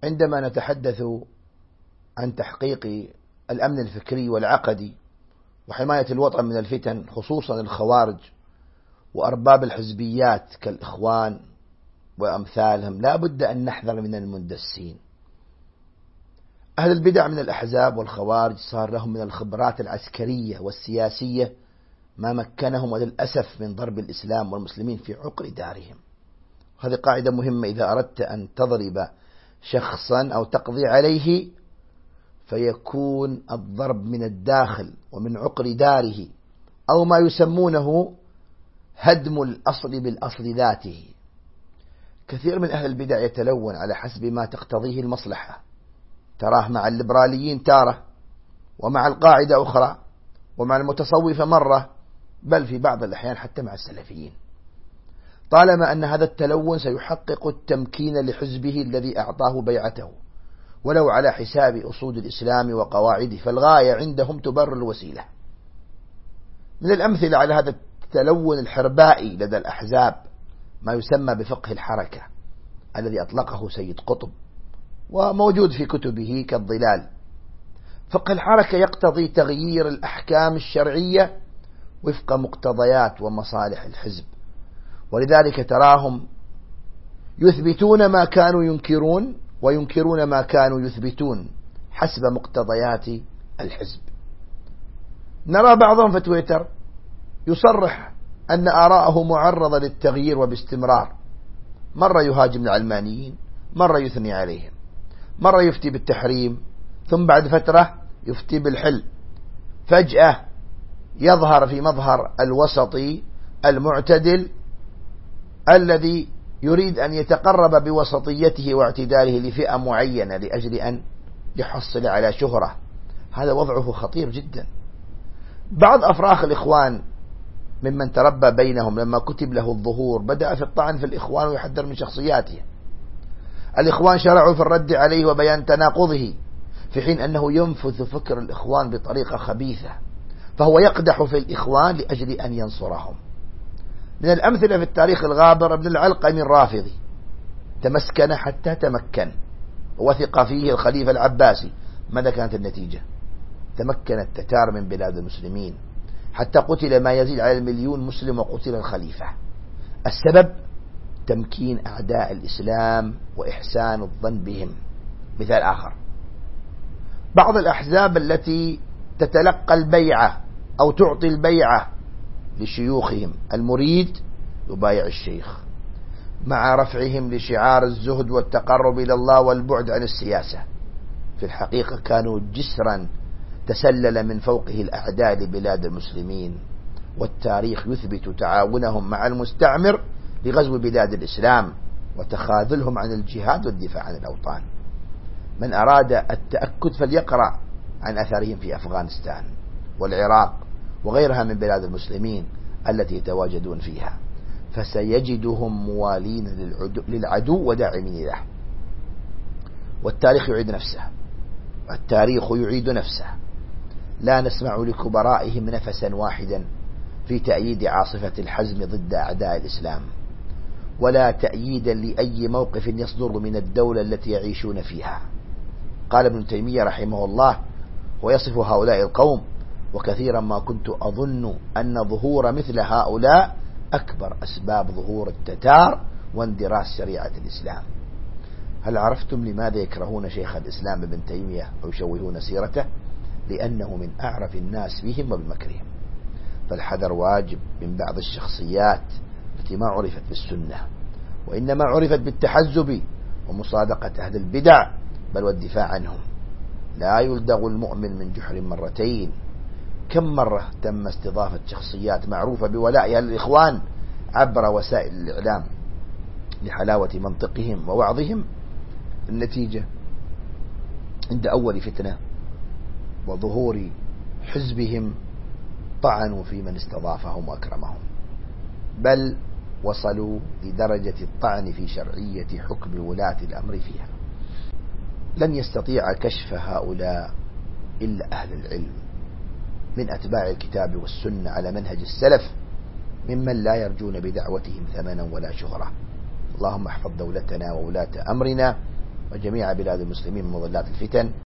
عندما نتحدث عن تحقيق الأمن الفكري والعقدي وحماية الوطن من الفتن، خصوصا الخوارج وأرباب الحزبيات كالإخوان وأمثالهم، لا بد أن نحذر من المندسين. أهل البدع من الأحزاب والخوارج صار لهم من الخبرات العسكرية والسياسية ما مكنهم وللأسف من ضرب الإسلام والمسلمين في عقر دارهم. هذه قاعدة مهمة: إذا أردت أن تضرب شخصا أو تقضي عليه فيكون الضرب من الداخل ومن عقر داره، أو ما يسمونه هدم الأصل بالأصل ذاته. كثير من أهل البدع يتلون على حسب ما تقتضيه المصلحة، تراه مع الليبراليين تارة، ومع القاعدة أخرى، ومع المتصوفة مرة، بل في بعض الأحيان حتى مع السلفيين، طالما أن هذا التلون سيحقق التمكين لحزبه الذي أعطاه بيعته ولو على حساب أصول الإسلام وقواعده، فالغاية عندهم تبرر الوسيلة. من الأمثلة على هذا التلون الحربائي لدى الأحزاب ما يسمى بفقه الحركة الذي أطلقه سيد قطب وموجود في كتبه كالظلال. فقه الحركة يقتضي تغيير الأحكام الشرعية وفق مقتضيات ومصالح الحزب، ولذلك تراهم يثبتون ما كانوا ينكرون وينكرون ما كانوا يثبتون حسب مقتضيات الحزب. نرى بعضهم في تويتر يصرح أن آراءه معرضة للتغيير وباستمرار، مرة يهاجم العلمانيين، مرة يثني عليهم، مرة يفتي بالتحريم، ثم بعد فترة يفتي بالحل، فجأة يظهر في مظهر الوسطي المعتدل الذي يريد أن يتقرب بوسطيته واعتداله لفئة معينة لأجل أن يحصل على شهرة. هذا وضعه خطير جدا. بعض أفراخ الإخوان ممن تربى بينهم لما كتب له الظهور بدأ في الطعن في الإخوان ويحذر من شخصياته. الإخوان شرعوا في الرد عليه وبيان تناقضه، في حين أنه ينفذ فكر الإخوان بطريقة خبيثة، فهو يقدح في الإخوان لأجل أن ينصرهم. من الأمثلة في التاريخ الغابر ابن العلقمي الرافضي، تمسكن حتى تمكن، ووثق فيه الخليفة العباسي. ماذا كانت النتيجة؟ تمكن التتار من بلاد المسلمين حتى قتل ما يزيد على 1,000,000 مسلم وقتل الخليفة. السبب تمكين أعداء الإسلام وإحسان الظن بهم. مثال آخر: بعض الأحزاب التي تتلقى البيعة أو تعطي البيعة لشيوخهم، المريد يبايع الشيخ مع رفعهم لشعار الزهد والتقرب إلى الله والبعد عن السياسة. في الحقيقة كانوا جسرا تسلل من فوقه الأعداء لبلاد المسلمين، والتاريخ يثبت تعاونهم مع المستعمر لغزو بلاد الإسلام وتخاذلهم عن الجهاد والدفاع عن الأوطان. من أراد التأكد فليقرأ عن أثرهم في أفغانستان والعراق وغيرها من بلاد المسلمين التي يتواجدون فيها، فسيجدهم موالين للعدو وداعمين له. والتاريخ يعيد نفسه، التاريخ يعيد نفسه. لا نسمع لكبرائهم نفسا واحدا في تأييد عاصفة الحزم ضد أعداء الإسلام، ولا تأييدا لأي موقف يصدر من الدولة التي يعيشون فيها. قال ابن تيمية رحمه الله ويصف هؤلاء القوم: وكثيرا ما كنت أظن أن ظهور مثل هؤلاء أكبر أسباب ظهور التتار واندراس شريعة الإسلام. هل عرفتم لماذا يكرهون شيخ الإسلام ابن تيمية أو يشوهون سيرته؟ لأنه من أعرف الناس بهم وبمكرهم. فالحذر واجب من بعض الشخصيات التي ما عرفت بالسنة، وإنما عرفت بالتحزب ومصادقة أهل البدع، بل والدفاع عنهم. لا يلدغ المؤمن من جحر مرتين. كم مرة تم استضافة شخصيات معروفة بولائها للإخوان عبر وسائل الإعلام لحلاوة منطقهم ووعظهم. النتيجة عند أول فتنة وظهور حزبهم طعنوا في من استضافهم وأكرمهم، بل وصلوا لدرجة الطعن في شرعية حكم ولاة الأمر فيها. لن يستطيع كشف هؤلاء إلا أهل العلم من أتباع الكتاب والسنة على منهج السلف، ممن لا يرجون بدعوتهم ثمنا ولا شهرة. اللهم احفظ دولتنا وولاة أمرنا وجميع بلاد المسلمين من مضلات الفتن.